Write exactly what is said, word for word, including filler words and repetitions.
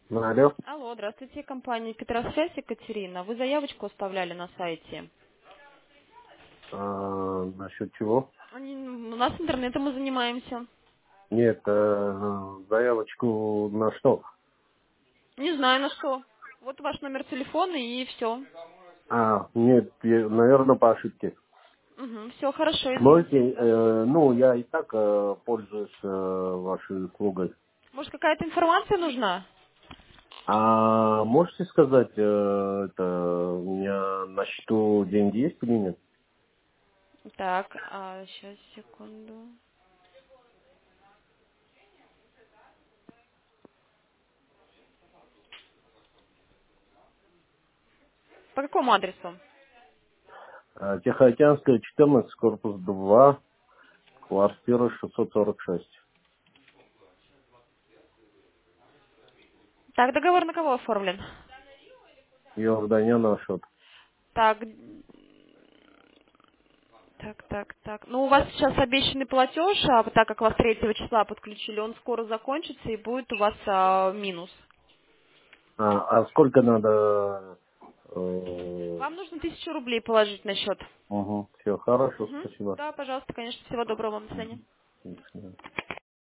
Ну, алло. Алло, здравствуйте, компания Петросвязь, Екатерина. Вы заявочку оставляли на сайте. А, насчет чего? Они- У нас интернетом мы занимаемся. Нет, э, заявочку на что? Не знаю на что. Вот ваш номер телефона и все. А, нет, наверное, по ошибке. Угу, все хорошо, Можете, извините. э, ну, я и так э, пользуюсь э, вашей услугой. Может, какая-то информация нужна? А можете сказать, э, это, у меня на счету деньги есть или нет? Так, а, сейчас, секунду. По какому адресу? Э, Тихоокеанская, четырнадцать, корпус два, квартира шестьсот сорок шесть. Так, договор на кого оформлен? Иордания на счет. Так, так, так, так. Ну, у вас сейчас обещанный платеж, а так как вас третьего числа подключили, он скоро закончится и будет у вас а, минус. А, а сколько надо? Э, Вам нужно тысячу рублей положить на счет. угу, все хорошо, Мгм. спасибо. Да, пожалуйста, конечно. Всего доброго вам. До свидания. Мгм. До свидания.